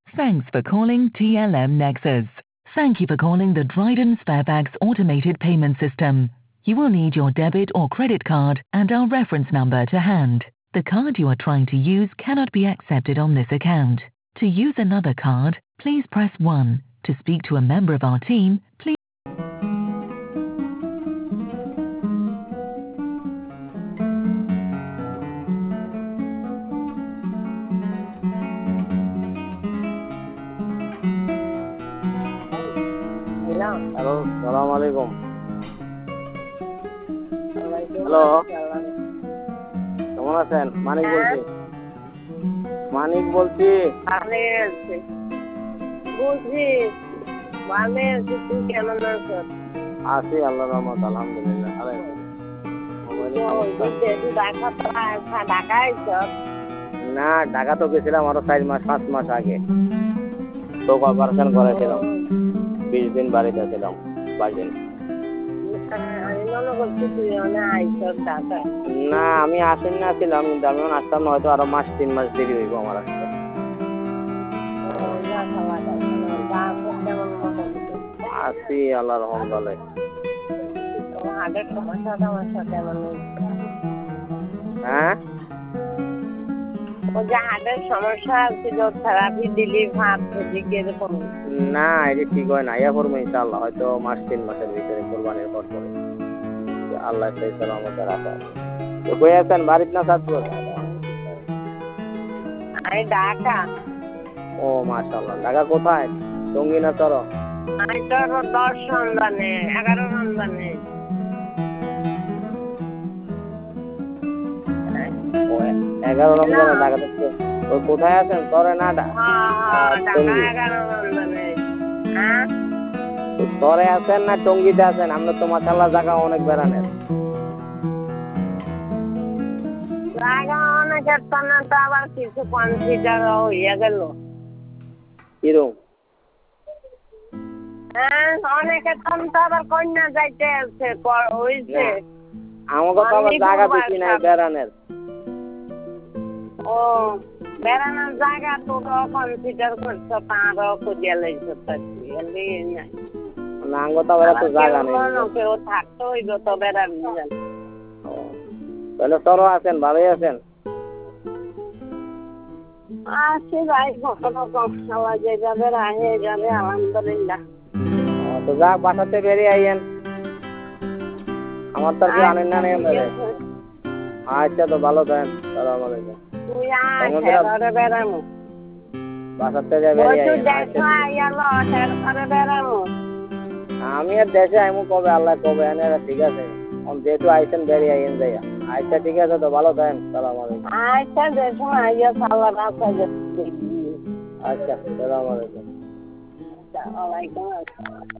Thanks for calling TLM Nexus. Thank you for calling the Dryden Sparebags automated payment system. You will need your debit or credit card and our reference number to hand. The card you are trying to use cannot be accepted on this account. To use another card, please press 1. To speak to a member of our team, please... hello, সালাম আলাইকুম। Hello, কেমন আছেন? মানিক বলছি। মানিক বলছি। বুঝি ভালো আছি, তুই কেমন আছিস? আছি আল্লাহর রহমত, আলহামদুলিল্লাহ। না, ঢাকা তো গেছিলাম আরো 4-5 মাস আগে। তো অপারেশন করেছিলাম, 20 দিন বাড়িতে ছিলাম। 22 দিন। না, আমি আসেন না ছিলাম, কিন্তু আমি আসতাম না, হয়তো আরো 3 মাস দেরি হইব আমার আসতে। আছি আল্লাহর রহমতে। হ্যাঁ, সমস্যা ছিল, থেরাপি দিলি, ভাত কিরকম? না, এটা ঠিক হয় না। ইয়া করবো ইনশাআল্লাহ, হয়তো 3 মাসের ভিতরে কোরবানির পর করে। আল্লাহ সেই সালামতে রাখা। তো কই আছেন, বাড়িতে না চাঁদপুর? আমি ঢাকা। ও মাশাআল্লাহ। ঢাকা কোথায়? টঙ্গী না তোর? আমি তোর 10 রমজানে, 11 রমজানে। 11 রমজানে ঢাকা থেকে। ওই কোথায় আছেন, তোরে না? তোরে আছেন না টঙ্গীতে আছেন? আমরা তো মাশাআল্লাহ জায়গা অনেক বেড়ানের। জায়গা অনেক, না তো আবার কিছু কনসিডার হইয়া গেল। কিরকম? হ্যাঁ, অনেকে তো আবার কন্যা যাইতে আছে, হইছে। আমাকে তো আবার জায়গা বেশি নাই বেড়ানের। ও, বেড়ানোর জায়গা তো কনসিডার করছো, তারও খুঁজিয়া লাইছো। না, আমাকে তো আবার এত জায়গা নেই। কেউ থাকতে হইব তো বেড়ানো। তাহলে তোরও আছেন, ভালোই আছেন? আছি ভাই, কখনো খাওয়া যাবে, রাহে যাবে, আলহামদুলিল্লাহ। তো যা, বাসাতে বেরিয়ে আইয়েন, আমার তো কি আনেন না নেই। আচ্ছা, তো ভালো থাকেন। সালাম আলাইকুম। তুই আয় বেড়ানো, বাসাতে যা বেরিয়ে আমি আর দেশে আইমু কবে, আল্লাহ কবে আনে, ঠিক আছে। যেহেতু আইসেন বেরিয়ে আইয়েন যাইয়া। আচ্ছা, ঠিক আছে, তো ভালো থাকেন। সালাম আলাইকুম। আচ্ছা, দেখো আইয়া সালাম আছে। আচ্ছা, সালাম আলাইকুম। ওয়ালাইকুম আসসালাম।